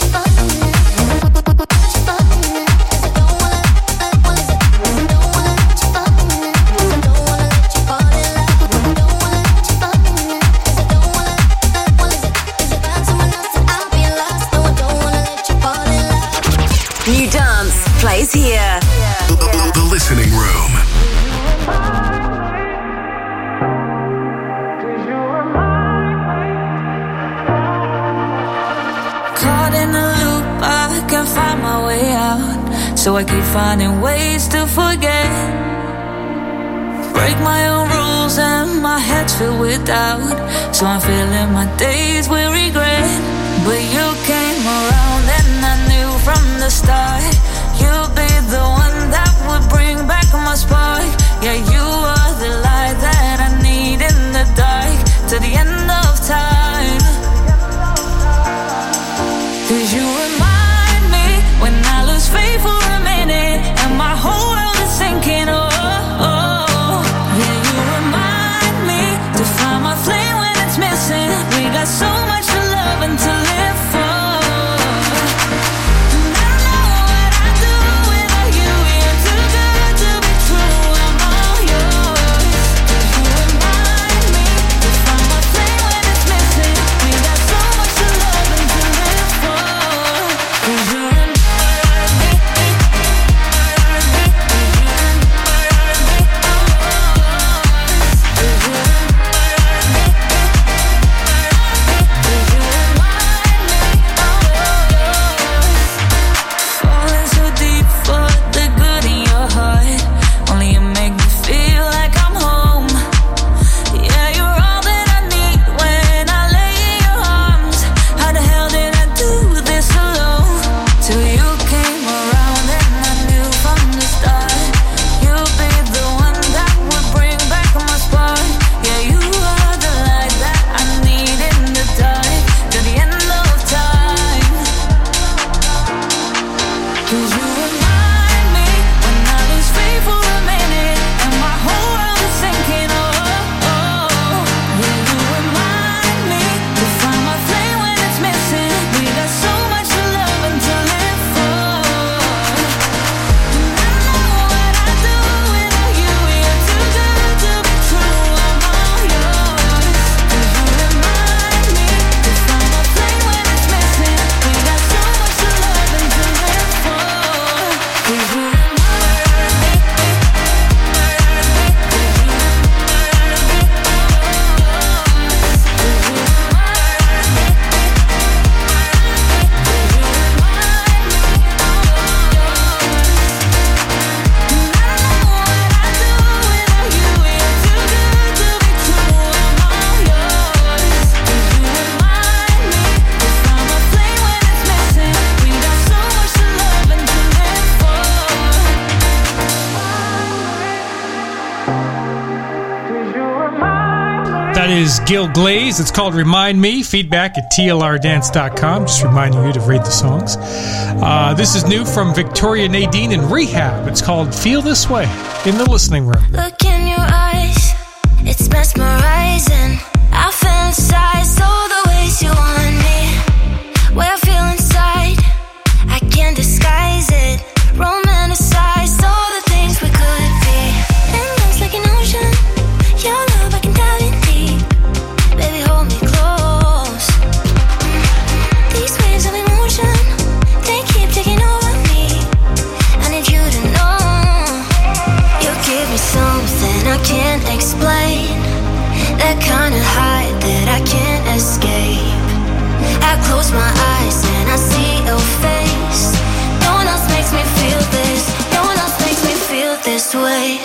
Plays here. The Listening Room. Caught in a loop, I can't find my way out, so I keep finding ways to forget. Break my own rules and my head's filled with doubt, so I'm filling my days with regret. But you came around and I knew from the start you'd be the one that would bring back my spark. Yeah, you are the light that I need in the dark to the end of time. 'Cause you remind me when I lose faith for a minute and my whole world is sinking. Oh, oh. Yeah, you remind me to find my flame when it's missing. We got so much to love and That is Gil Glaze. It's called Remind Me. Feedback at tlrdance.com. Just reminding you to rate the songs. This is new from Victoria Nadine and Rehab. It's called Feel This Way in the listening room. Look in your eyes, it's mesmerizing. I fantasize all the ways you want me. Where I feel inside, I can't disguise it. Romanticize all the things we could be. And love's like an ocean. Your love I can dive in deep. Baby, hold me close. These waves of emotion, they keep taking over me. I need you to know. You give me something I can't explain. That kind of high that I can't escape. I close my eyes and I see your face. No one else makes me feel this. No one else makes me feel this way.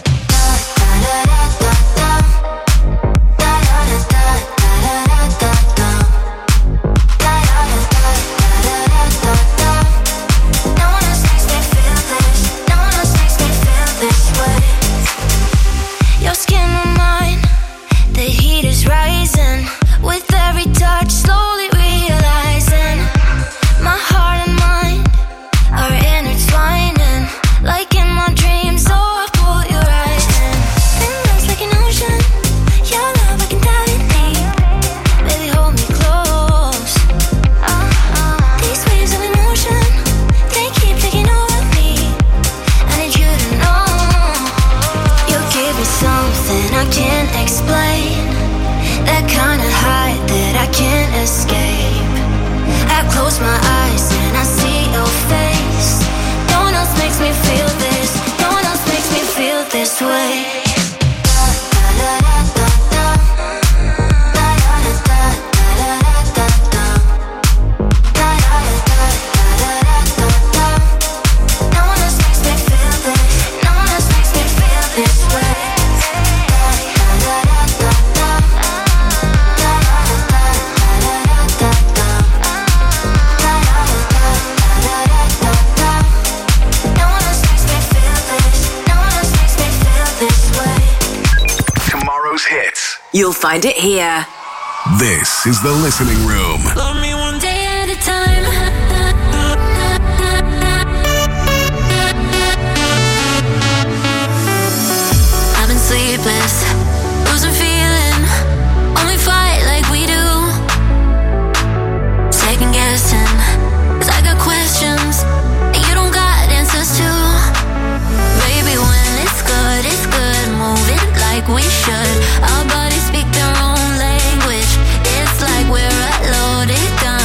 Slowly realizing my heart and mind are intertwining, like in my dreams. Oh, I pull you right in. And love's like an ocean. Your love I can dive in deep. Baby, hold me close. These waves of emotion, they keep taking over me. I need you to know. You give me something I can't explain. That kind of high that I can't escape. I close my eyes and I see your face. No one else makes me feel this. No one else makes me feel this way. You'll find it here. This is the listening room. Love me one day at a time. I've been sleepless, losing feeling. Only fight like we do. Second guessing, 'cause I got questions and you don't got answers to. Baby, when it's good, move it like we should. Our bodies speak their own language. It's like we're a loaded gun.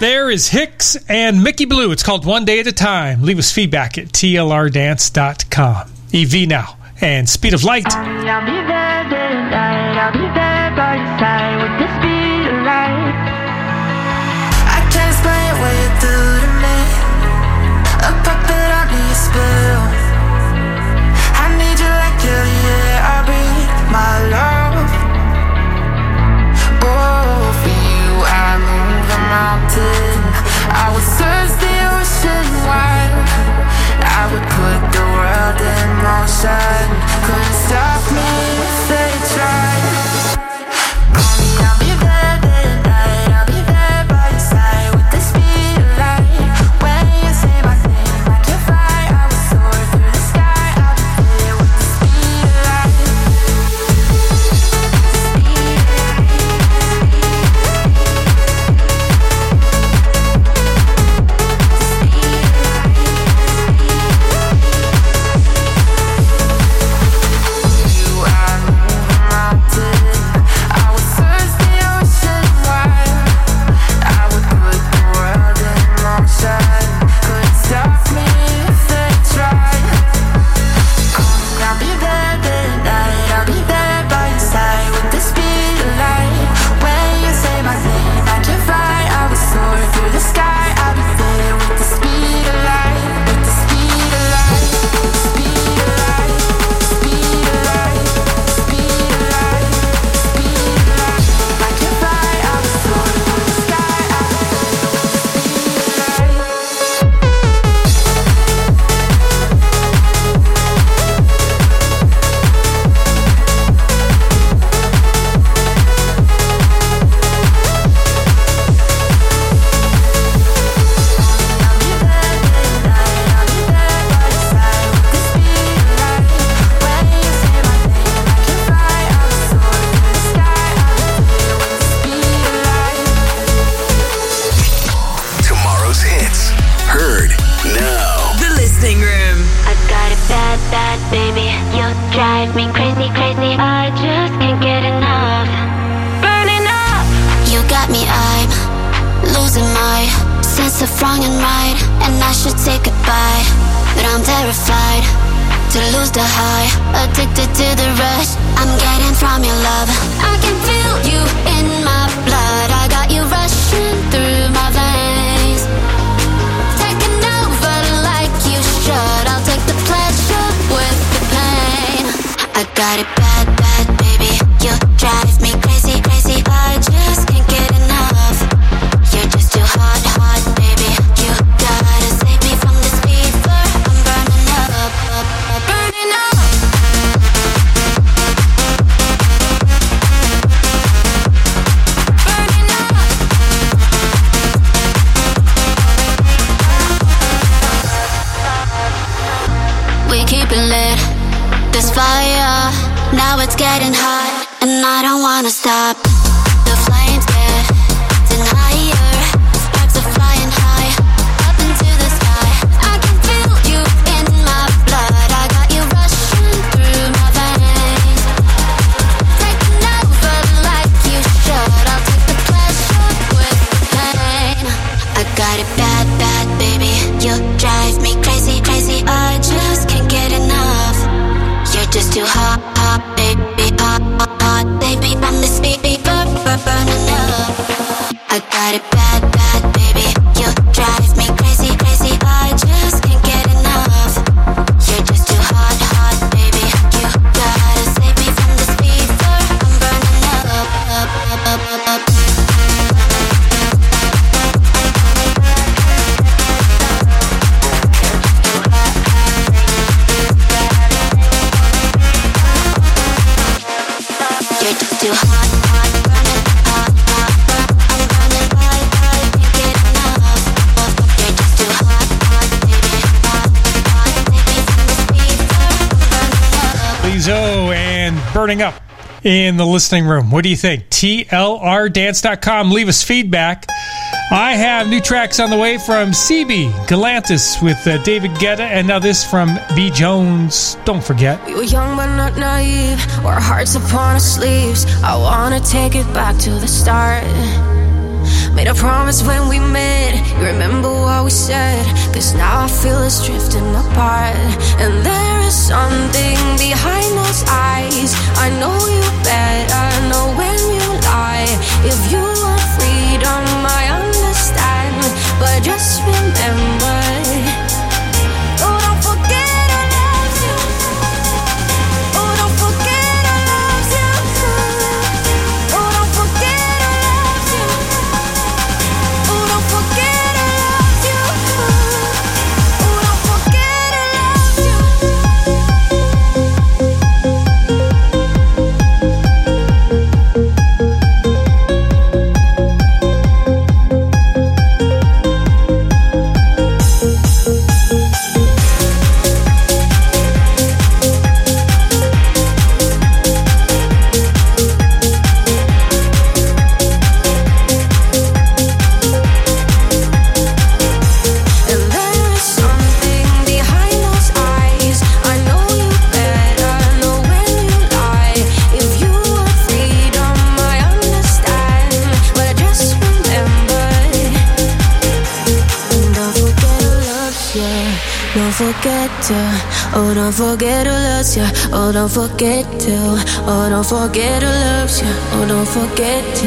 there is Hicks and Mickey Blue. It's called One Day at a Time. Leave us feedback at tlrdance.com. EV now and Speed of Light. I'll be there day and night. I'll be there by your side with the speed of light. I can't explain what you do to me. A puppet under your spell. I need you like you're the air I breathe, my love. Oh, for you I move a mountain. I would search the ocean wide. I would put the world in motion. Couldn't stop me if they tried. Call me, I'll be there day and night. I'll be there by your side with the speed of light. When you say my name, I can fly. I will soar through the sky. I'll be there with the speed of light. Burning Up in the listening room. What do you think? TLRdance.com. Leave us feedback. I have new tracks on the way from CB, Galantis with David Guetta, and now this from B. Jones. Don't forget. We were young but not naive, our hearts upon our sleeves. I wanna take it back to the start. Made a promise when we met. You remember what we said? Cause now I feel us drifting apart. And there is something behind those eyes. I know you better know when you lie. If you want freedom, I understand. But just remember, oh, don't forget I love you. Oh, don't forget I love you. Oh, don't forget I love you. Oh, don't forget I love you. Oh, don't forget I love you. Oh, don't forget who loves you. Oh, don't forget to. Oh, don't forget who loves you. Oh, don't forget to.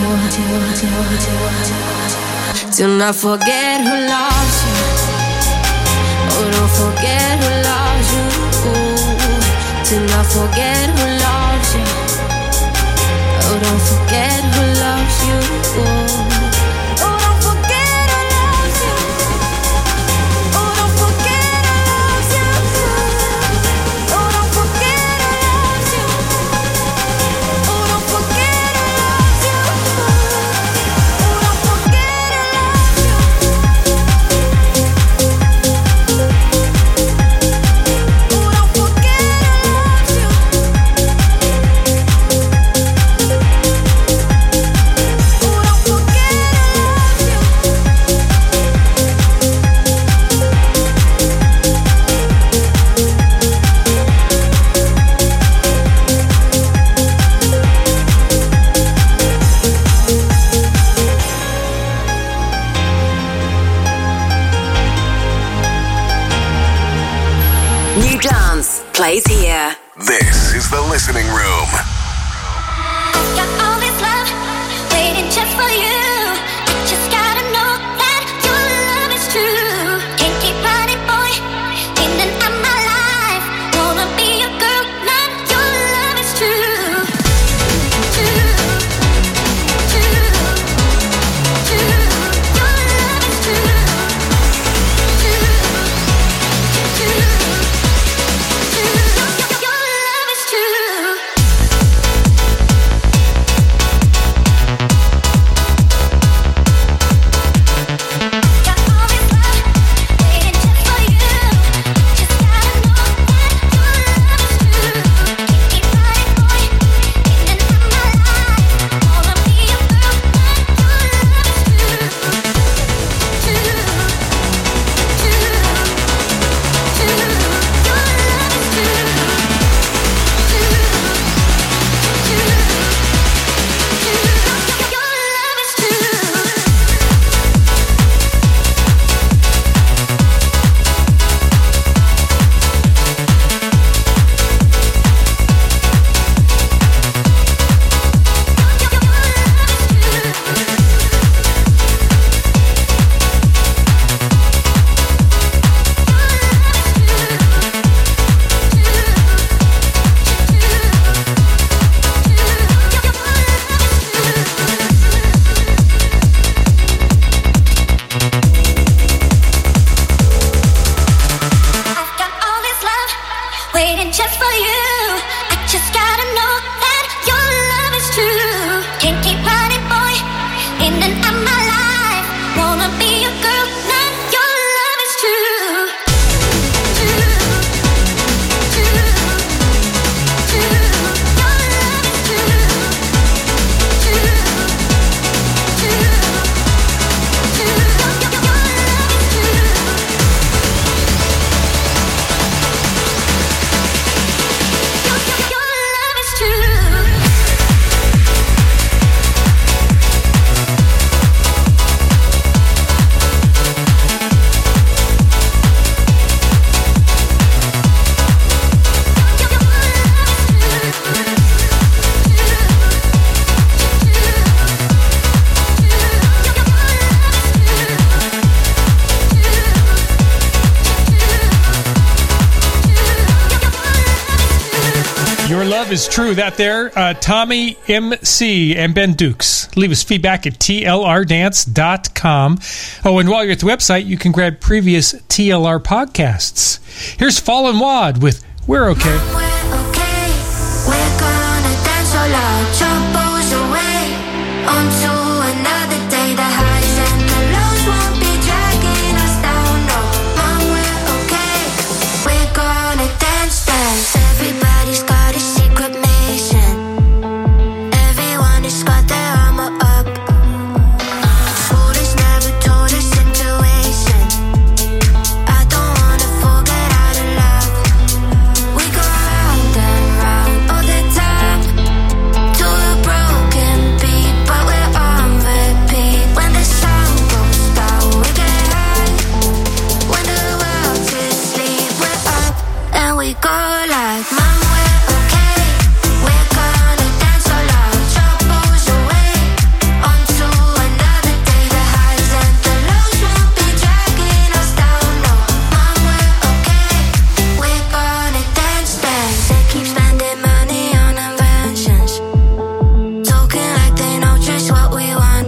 Do not forget who loves you. Oh, don't forget who loves you. Do not forget who loves you. Oh, don't forget who loves you. Plays here. This is the Listening Room. I've got all this love waiting just for you. I just gotta know that your love is true. Can't keep running, boy, in and out my life. Wanna be your girl, now your love is true. True, true, true. Your love is true. True, true. Waiting just for you. I just gotta know that your love is true. Can't keep running, boy, in and out my life. Wanna be your girl, now your love is true. True, true, true. Your love is true. True, true, true. Your love is true. Your love is true. love is true. That there, Tommy MC and Ben Dukes. Leave us feedback at tlrdance.com. Oh, and while you're at the website, you can grab previous TLR podcasts. Here's Fallen Wad with We're Okay. We're okay. We're gonna dance all out, troubles away onto another day. The highs and the lows won't be dragging us down. No, Mom, we're okay. We're gonna dance, dance. Everybody's got a secret mission. Everyone has got their armor up. School has never told us intuition. I don't wanna forget how to love. We go round and round all the time to a broken beat, but we're on repeat. When the sun goes down, we get high. When the world's asleep, we're up and we go like, Mom, we're okay. We're gonna dance all our troubles away onto another day. The highs and the lows won't be dragging us down. No, Mom, we're okay. We're gonna dance, dance. They keep spending money on inventions, talking like they know just what we want.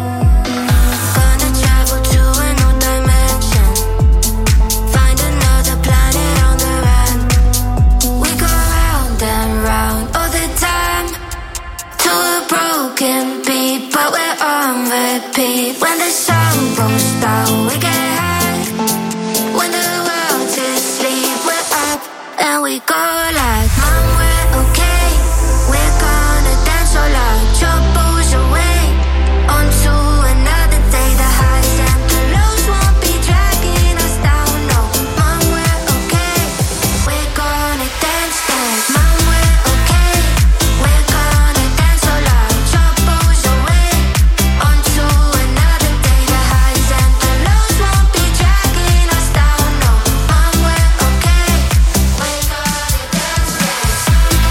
Gonna travel to a new dimension, find another planet on the run. We go round and round all the time to a broken beat, but we're on repeat. When the sun goes down, we get high. When the world's asleep, we're up and we go like, Mom, we're okay. We're gonna dance all our troubles away onto another day. The highs and the lows won't be dragging us down. No, Mom, we're okay. We're gonna dance, dance. Mom, we're okay. We're gonna dance all our troubles away onto another day. The highs and the lows won't be dragging us down. No, Mom, we're okay. We're gonna dance, dance.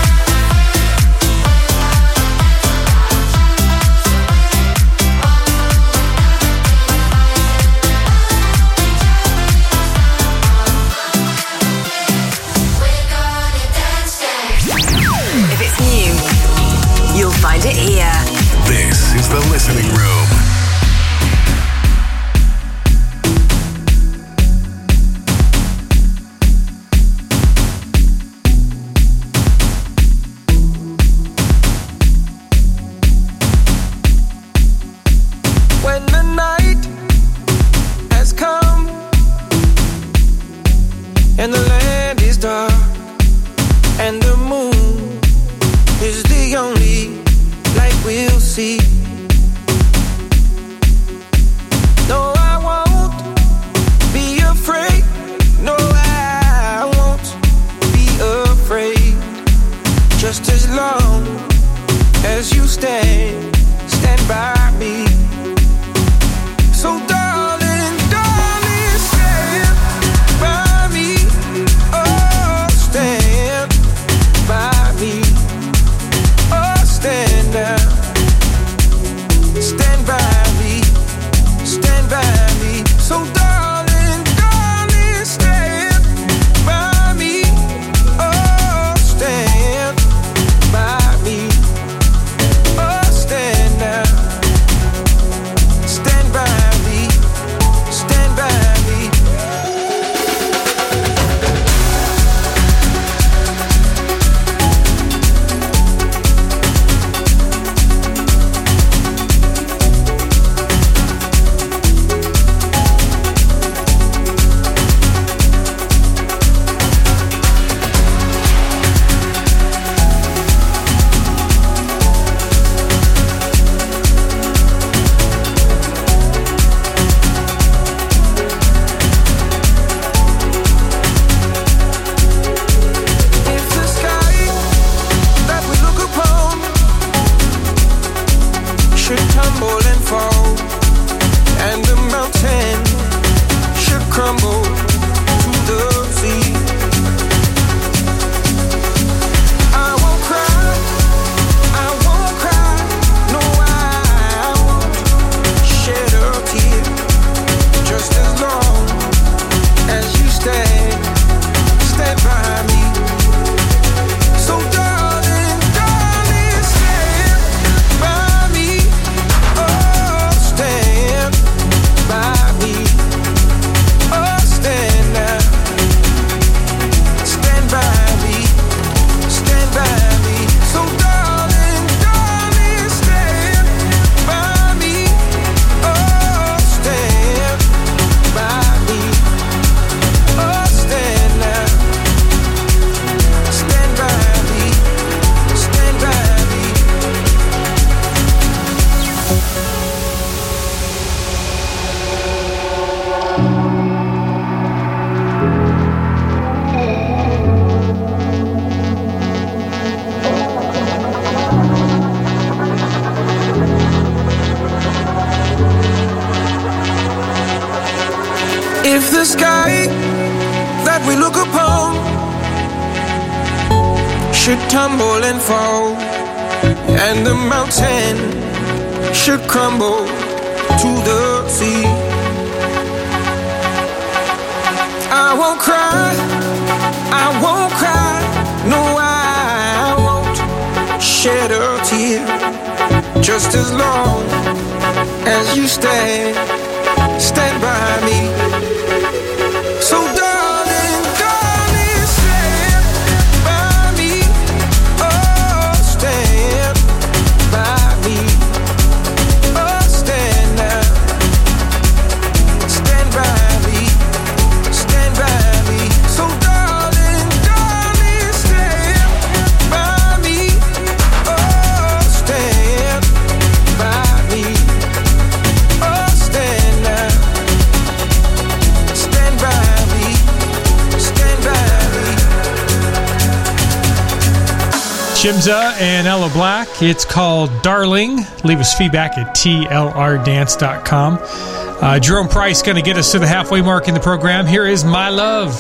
We're gonna dance, dance. If it's new, you'll find it here. This is the Listening Room. When the night has come and the land is dark and the moon is the only light we'll see, should tumble and fall, and the mountain should crumble to the sea. I won't cry, I won't cry, no, I won't shed a tear, just as long as you stand by me. So darling, darling, stand by me. Oh, stand by me. Oh, stand now. Stand by me. Stand by me. So darling, darling, stand by me. Oh, stand by me. Oh, stand now. Stand by me. Stand by me. Shimza and Ella Black. It's called Darling. Leave us feedback at tlrdance.com. Jerome Price going to get us to the halfway mark in the program. Here is My Love.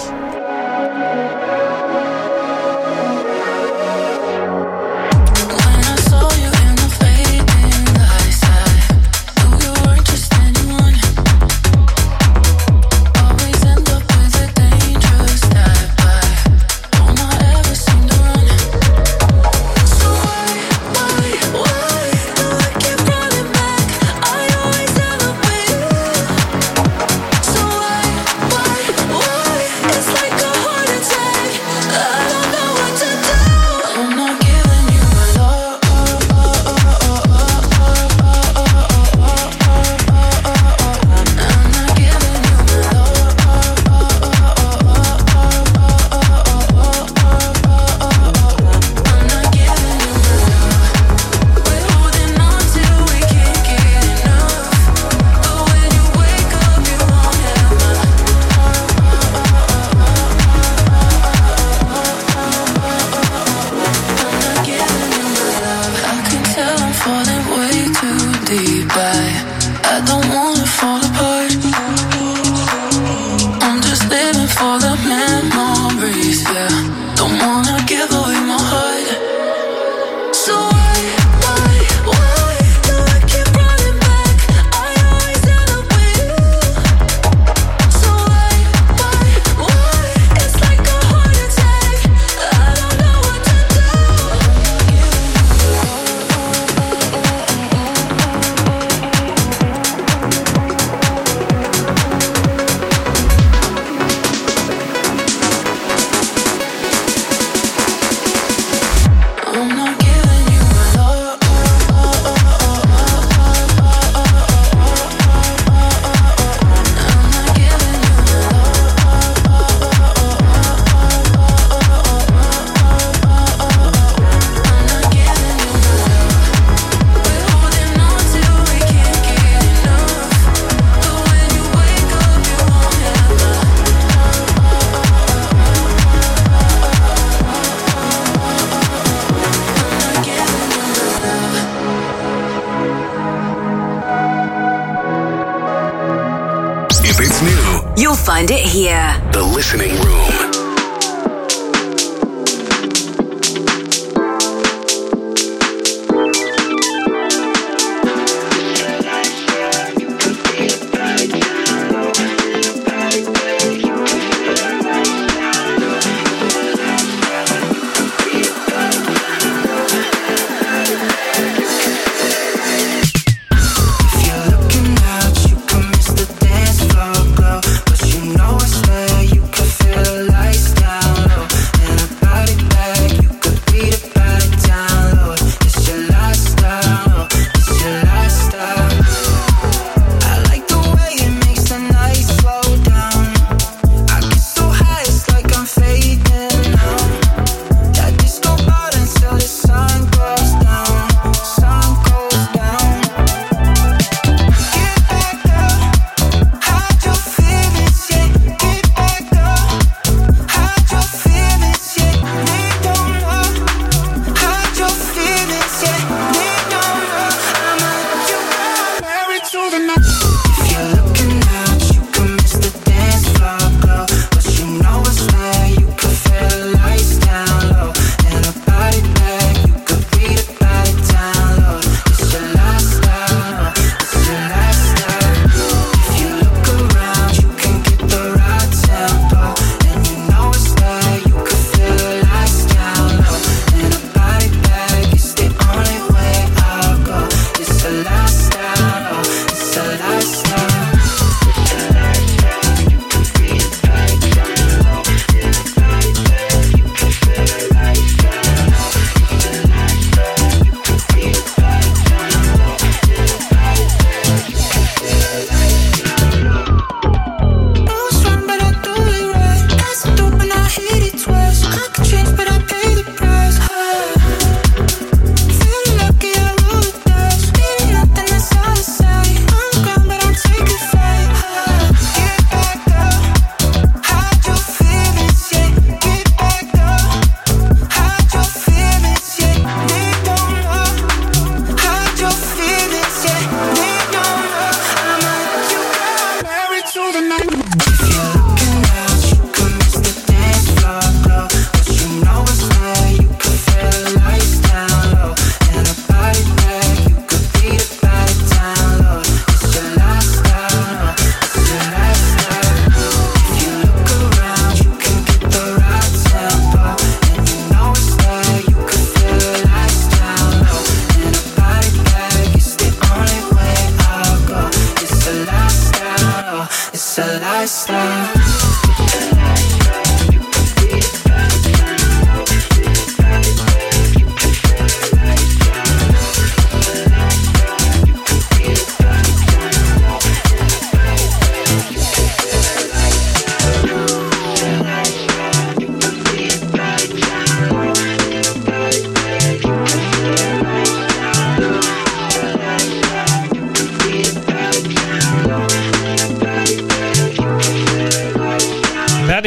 Find it here. The Listening Room. Like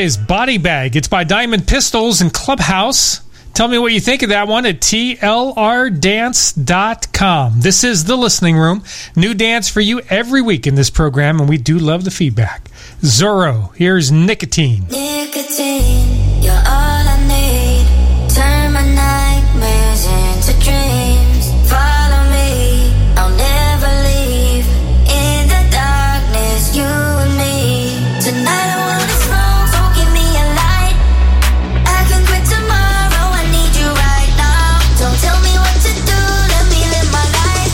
is Body Bag. It's by Diamond Pistols and Clubhouse. Tell me what you think of that one at tlrdance.com. This is The Listening Room. New dance for you every week in this program, and we do love the feedback. Zorro, here's Nicotine. Nicotine, you're all I need. Turn my nightmares into dreams. Follow me, I'll never leave. In the darkness, you and me. Tonight I wanna smoke, so give me a light. I can quit tomorrow, I need you right now. Don't tell me what to do, let me live my life.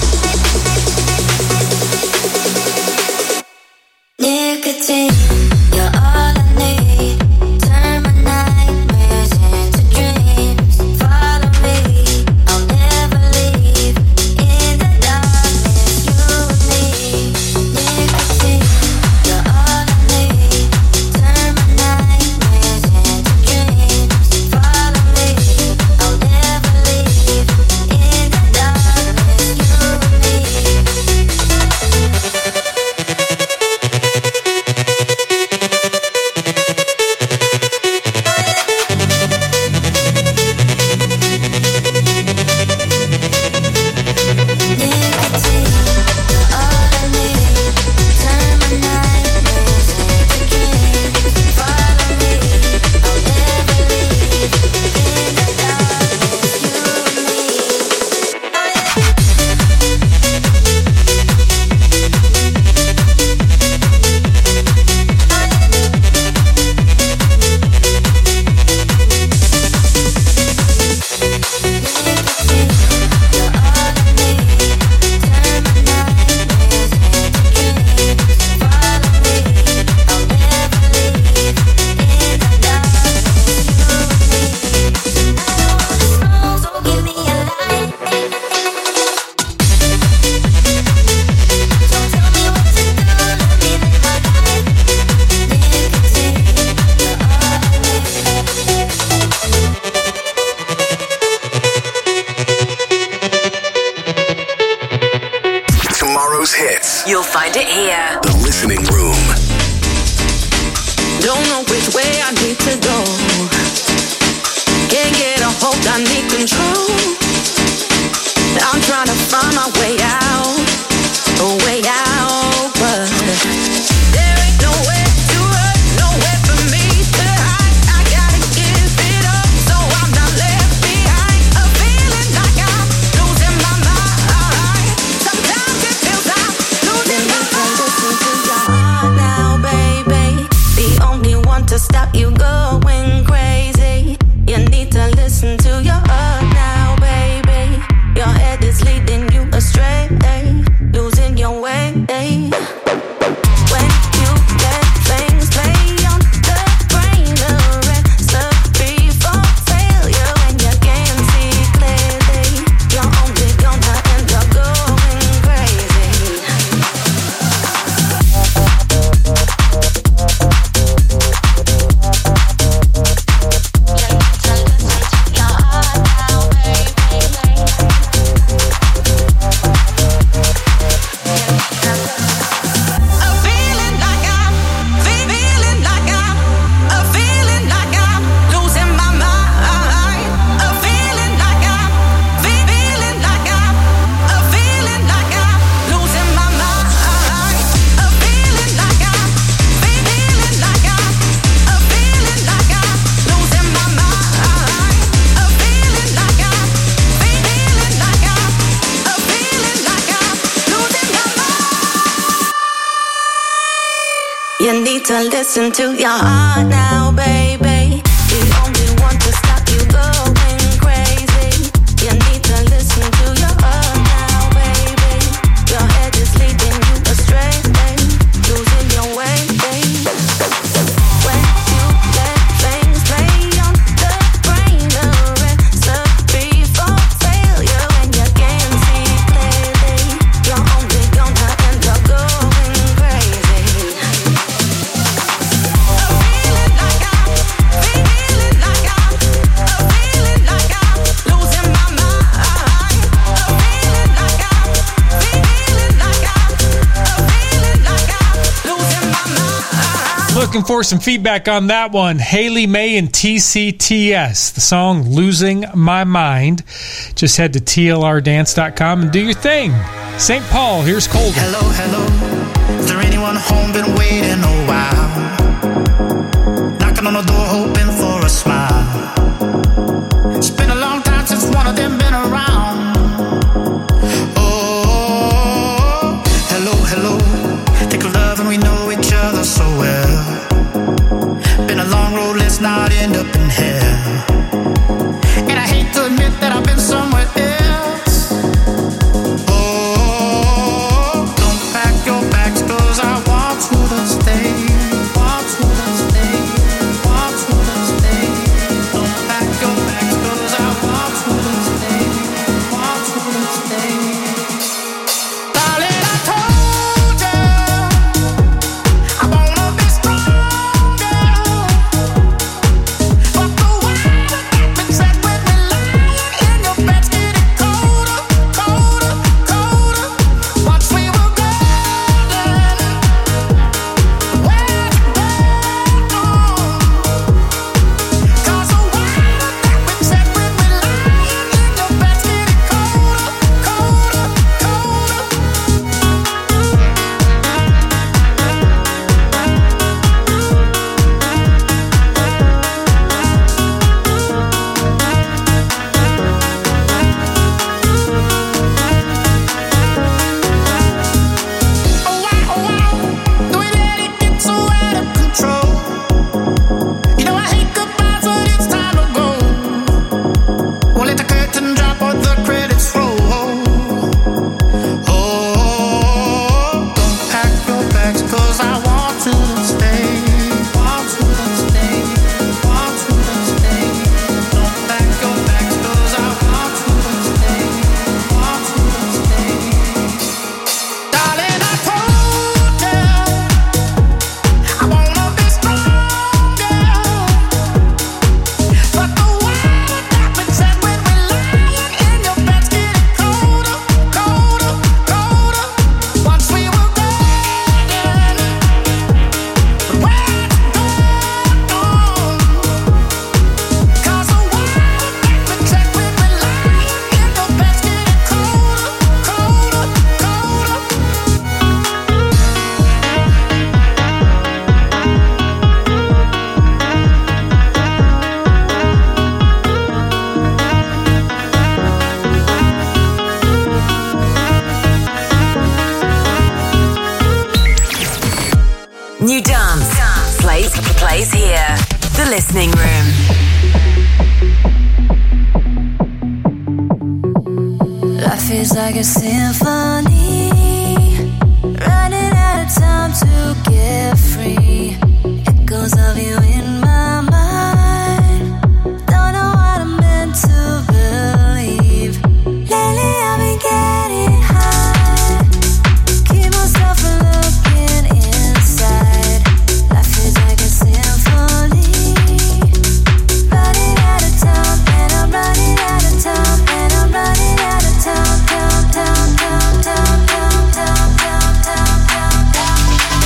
Nicotine, you're all I need. Turn my nightmares into dreams. Follow me, I'll never leave. In the darkness, you and me. Nicotine, you're all I need. Turn my nightmares into dreams. Follow me, I'll never leave. In the darkness, you and me. Tomorrow's hits. You'll find it here. The Listening Room. Don't know which way I need to go. Can't get a hold, I need control. I'm trying to find my way out, but there ain't nowhere to run, nowhere for me to hide. I gotta give it up, so I'm not left behind. A feeling like I'm losing my mind. Sometimes it feels like losing my mind. Listen to your heart now, baby. The only one to stop you going crazy. You need to listen to your heart now, baby. Your head is leading you astray, losing your way. When you let things play on the brain, a recipe for failure. When you can't see clearly, you're only gonna end up going crazy. You need to listen to your heart now, baby. The only one to stop you going crazy. You need to listen to your heart now, baby. Your head is leading you astray, losing your way. When you let things play on the brain, a recipe for failure. When you can't see clearly, you're only gonna end up going crazy. A feeling like I'm looking for some feedback on that one. Haley May and TCTS, the song Losing My Mind. Just head to tlrdance.com and do your thing. St. Paul, here's Colder. Hello, hello. Is there anyone home? Been waiting a while. Knocking on the door, hoping for a smile. It's been a long time since one of them been around. Oh, hello, hello. Think of love and we know each other so well. Been a long road, let's not end up in hell. And I hate to admit that I've been somewhere else. Oh, don't pack your bags, 'cause I want you to stay. Want you to stay. Want you to stay. Don't pack your bags, 'cause I want you to stay. Want you to stay. Darling, I told you I wanna be stronger. But the weather that been set when we're lying in your bed's getting colder, colder, colder. Once we were golden, where's it gone? 'Cause the weather that been set when we're lying in your bed's getting colder, colder, colder. Oh wow, do we let it get so out of control? You know I hate goodbyes, but it's time to go. Won't let the curtain drop or the credits roll. Oh, don't pack your bags, 'cause I want you to stay. Want you to stay. Want you to stay. Don't pack your bags, 'cause I want you to stay. Want you to stay. Darling, I told you I wanna be stronger. But the weather that been set when we're lying in your bed's getting colder, colder, colder. Once we were golden, but where's it gone? 'Cause the weather that been set when we're lying in your bed's getting colder, colder, colder. New dance plays here. The Listening Room. Life is like a symphony, running out of time to get free. Echoes of you in my mind, don't know what I'm meant to believe. Lately I've been getting high, keep myself from looking inside. Life is like a symphony, running out of time, and I'm running out of time, and I'm running out of time, time, time, time, time, time, time, time, time, time, time.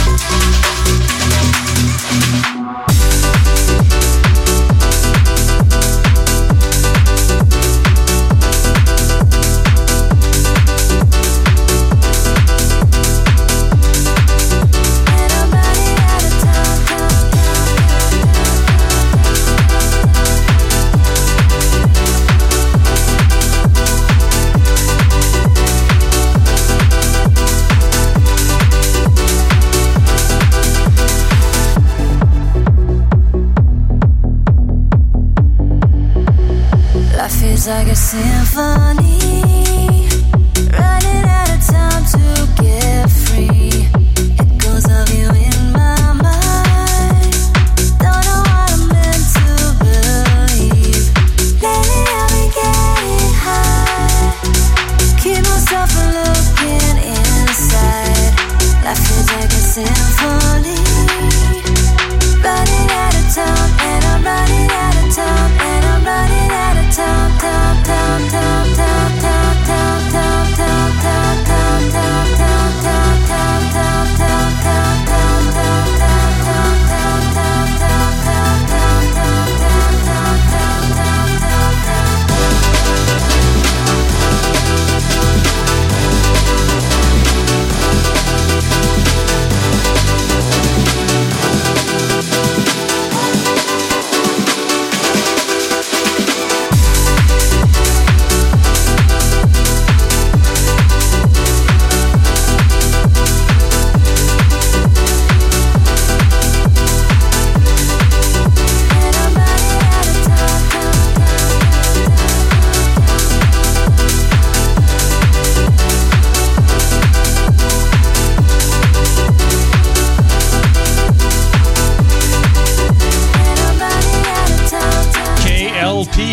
Life is like a symphony, running out of time to get free. Echoes of you in my mind, don't know what I'm meant to believe. Lately I've been getting high, keep myself from looking inside. Life is like a symphony, running out of time, and I'm running out of time, and I'm running out of time, time, time, time, time, time, time, time, time, time, time, time, time, time, time, time, time, time, time.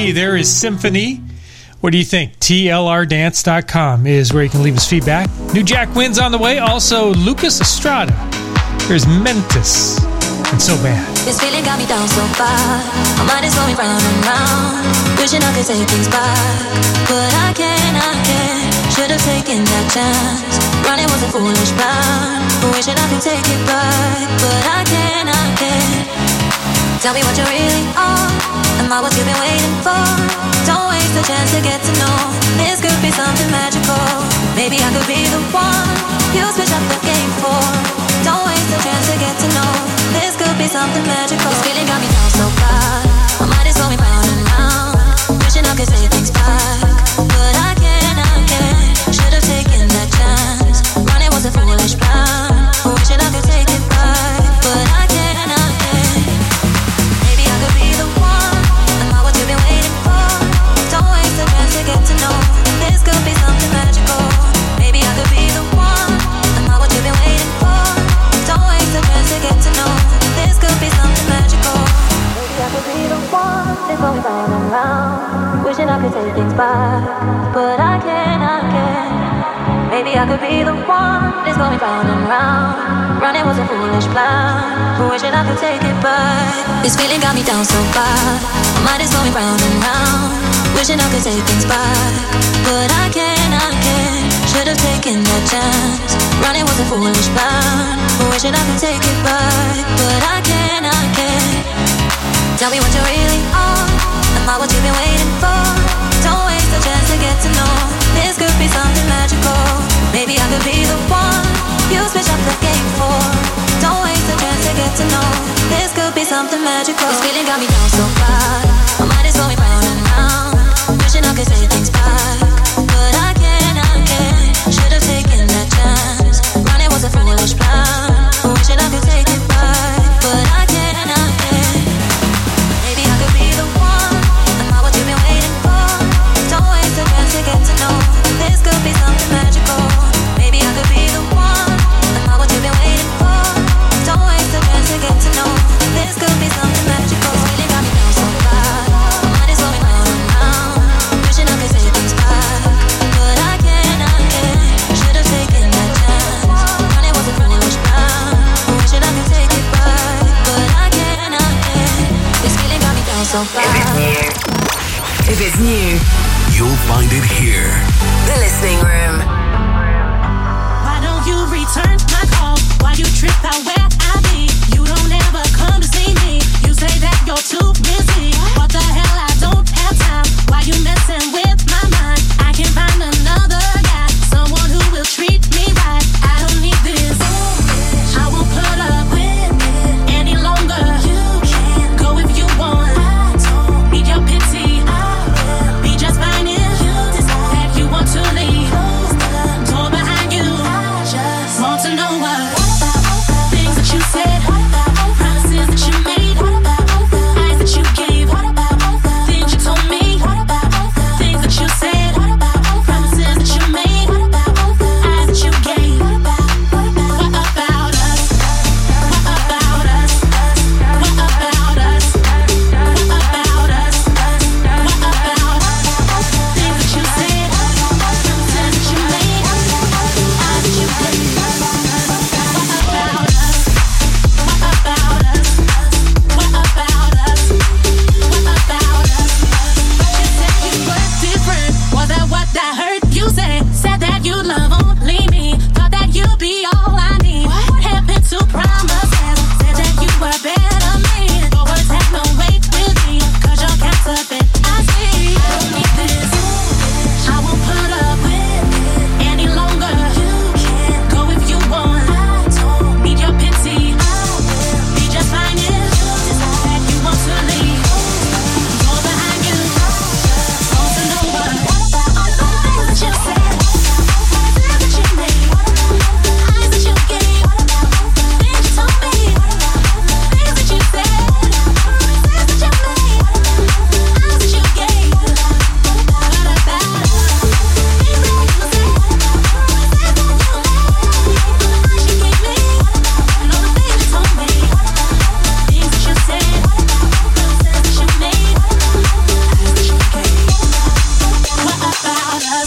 see there is Symphony. What do you think? TLRdance.com is where you can leave us feedback. New Jack Wynn's on the way. Also, Lucas Estrada. There's Mentis. And So Bad. This feeling got me down so far. My mind is going round and round. Wishing I could take things back, but I can't. Should have taken that chance. Running was a foolish plan. Wishing I could take it back, but I can't. Tell me what you're really on. Am I what you've been waiting for? Don't waste the chance to get to know. This could be something magical. Maybe I could be the one you switch up the game for. Don't waste the chance to get to know. This could be something magical. This feeling got me down so bad. My mind is going round and round. Wishing I could say things back, but I can't. Should have taken that chance. Running was a foolish plan. Wishing I could take it back, but I can't. Maybe I could be the one. Am I what you've been waiting for? Don't waste the chance to get to know. This could be something magical. Maybe I could be the one. Am I what you've been waiting for? Don't waste the chance to get to know. This could be something magical. Maybe I could be the one. It's going round and round. Wishing I could take things back, but I can't. Maybe I could be the one. It's going round and round. Running was a foolish plan. Wishing I could take it back. This feeling got me down so bad. My mind is going round and round. Wishing I could take things back, but I can't. Should have taken that chance. Running was a foolish plan. Wishing I could take it back, but I can't. Tell me what you're really on. Am I what you've been waiting for? Don't waste the chance to get to know. This could be something magical. Maybe I could be the one you switch up the game for. Don't waste the chance to get to know. This could be something magical. This feeling got me down so bad. My mind is going round and round. Wishing I could say things back, but I can't. Should have taken that chance. Running was a foolish plan. Wishing I could take it back, but I can't. Maybe I could be the one. Am I what you've been waiting for? Don't waste the chance to get to know. This could be something magical. Maybe I could be the one. Am I what you've been waiting for? Don't waste the chance to get to know. This could be something magical. This feeling got me down so bad. My mind is going round and round. Wishing I could say things back, but I can't. Should have taken that chance. Running was a foolish plan. Wishing I could take it back, but I can't. This feeling got me down so bad. If it's new, You'll find it here. the listening room. Why don't you return my call? Why you trip out where I be? You don't ever come to see me. You say that you're too busy. What the hell, I don't have time. Why you messing with my mind? I can find another guy, someone who will treat me right. I don't need this. I won't put up with it any longer. You can go if you want. I don't need your pity. I will be just fine if you decide that you want to leave. Close the door behind you. I just want to know what things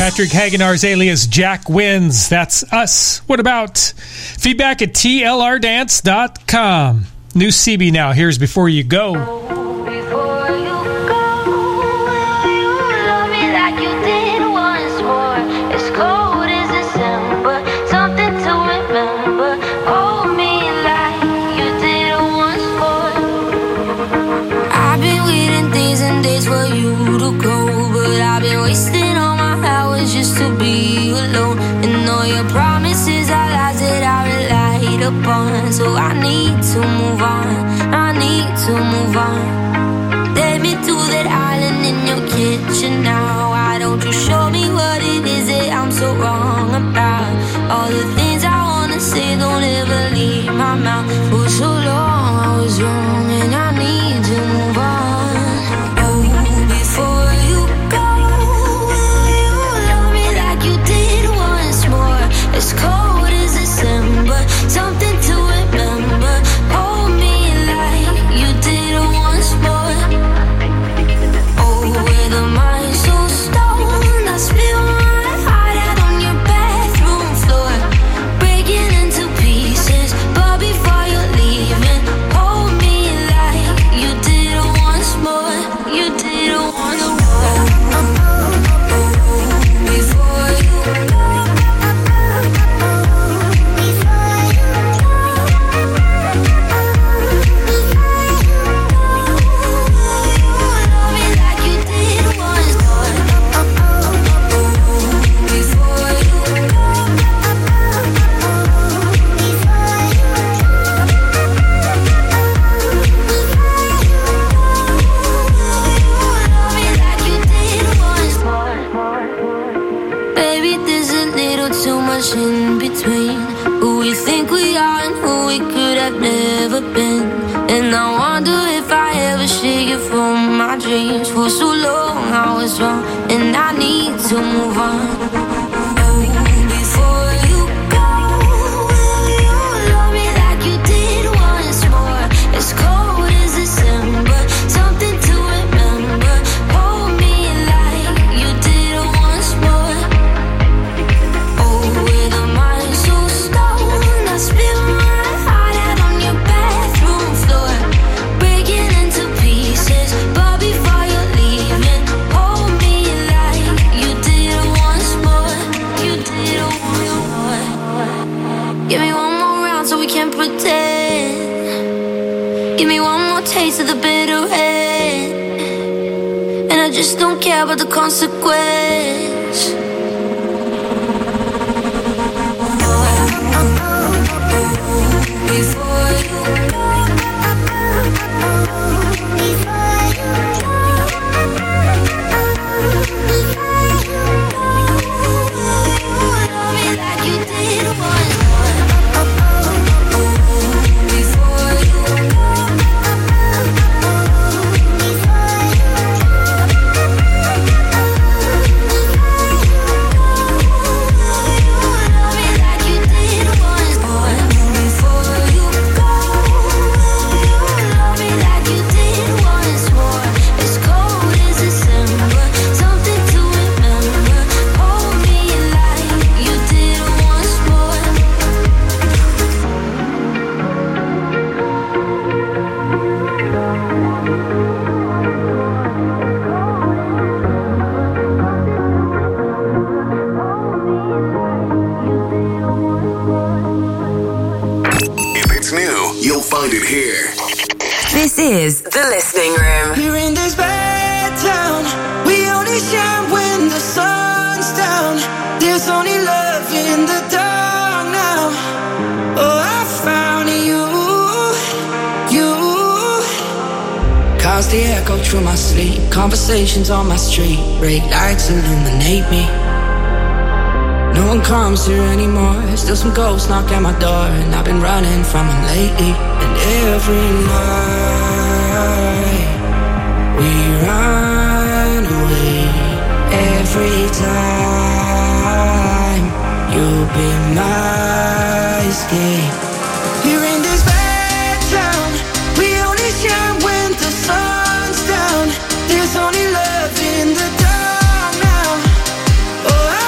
Patrick Hagenar's alias Jack wins. That's us. What about? Feedback at tlrdance.com. New CB now. Here's Before You Go. So I need to move on, I need to move on. Take me to that island in your kitchen now. Why don't you show me what it is that I'm so wrong about? All the things I wanna say don't ever leave my mouth. For so long I was wrong and I need to move on. Oh, before you go, will you love me like you did once more? It's cold as December, something to remember. Hold me like you did once more. Oh, with a mind so stoned, I spill my heart out on your bathroom floor, breaking into pieces. But before you're leaving, hold me like you did once more. You did once more. Before you go. In between who we think we are and who we could have never been. And I wonder if I ever share you from my dreams. For so long I was wrong and I need to move on. Oh, before you go, will you love me like you did once more? It's cold as December, something to remember. Hold me like you did once more. With a mind so stoned, I spill my heart out on your bathroom floor, breaking into pieces. But before you're leaving, hold me like you did once more. You did once more. Give me one more round so we can pretend. Give me one more taste of the bitter end. And I just don't care about the consequence. Before you go, before you go, love me like you did once more. Before you go, love me like you did once more. Find it here. This is The Listening Room. We're in this bad town. We only shine when the sun's down. There's only love in the dark now. Oh, I found you. Cause the echo through my sleep. Conversations on my street. Brake lights illuminate me. No one comes here anymore. Still some ghosts knock at my door, and I've been running from them lately. And every night we run away. Every time you'll be my escape. Here in this bad town, we only shine when the sun's down. There's only love in the dark now. Oh,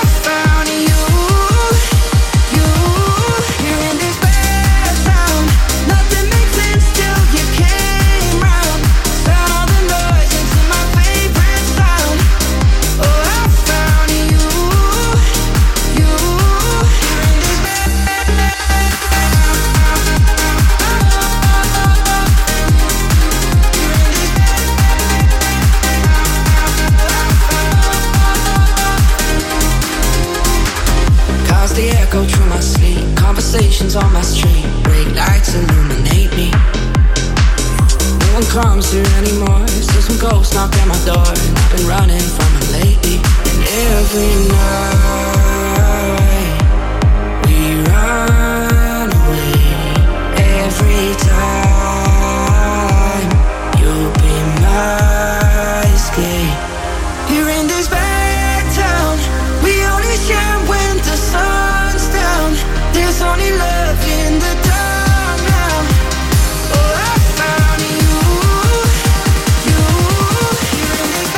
reflections on my street. Brake lights illuminate me. No one comes here anymore. Still some ghosts knock at my door, and I've been running from it lately. And every night we run away. Every time you'll be my escape. Here in this bad town, we only share when the sun's down. There's only love in the dark now. Oh, I found you, here in this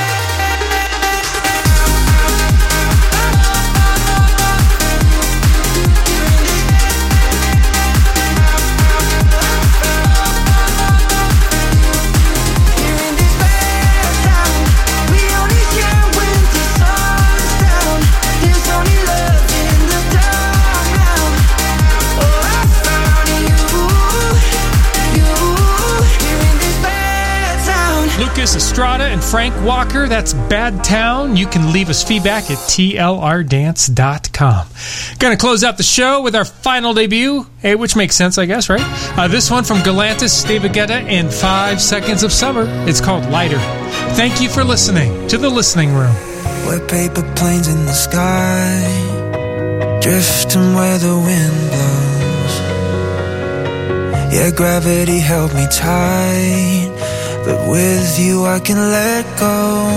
Lucas Estrada and Frank Walker. That's Bad Town. You can leave us feedback at tlrdance.com. Gonna close out the show with our final debut, which makes sense, I guess, right? This one from Galantis, David Guetta, and 5 Seconds of Summer. It's called Lighter. Thank you for listening to The Listening Room. We're paper planes in the sky, drifting where the wind blows. Yeah, gravity held me tight, but with you I can let go.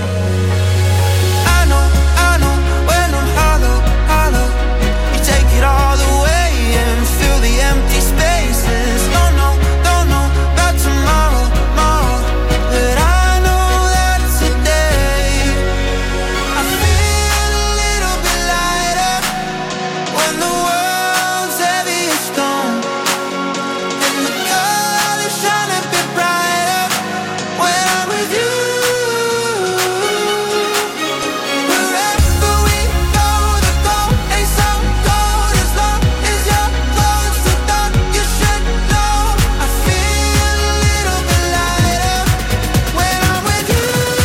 I know, when I'm hollow, you take it all away and fill the empty spaces. Don't know about tomorrow, but I know that today I feel a little bit lighter when the world's heavy as stone and the colors shine a bit brighter when I'm with you. Wherever we go, the goal ain't so cold as long as you're close. So don't you should know I feel a little bit lighter when I'm with you.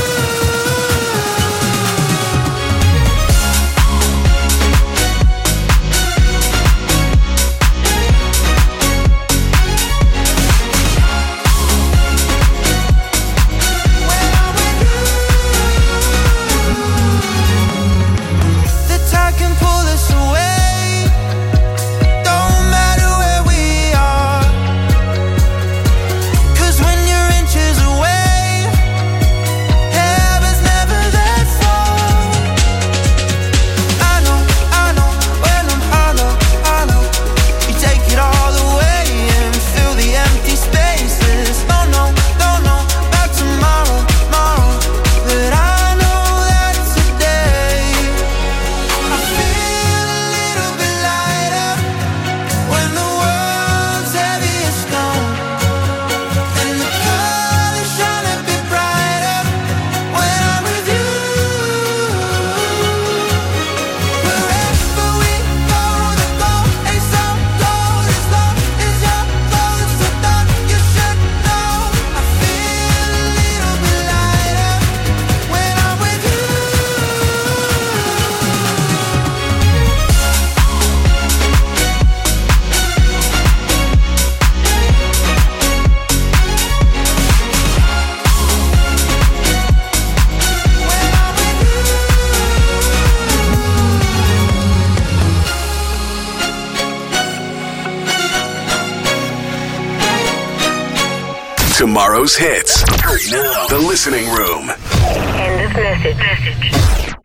The tide can pull us away, don't matter where we are. 'Cause when you're inches away, heaven's never that far. I know, when I'm hollow, you take it all away and fill the empty spaces. Don't know about tomorrow, but I know that today I feel a little bit lighter when the world's heavy as stone and the colors shine a bit brighter when I'm with you. Wherever we go, the goal ain't so cold as long as you're close. So don't you should know I feel a little bit lighter when I'm with you. Tomorrow's hits. The Listening Room. End of message.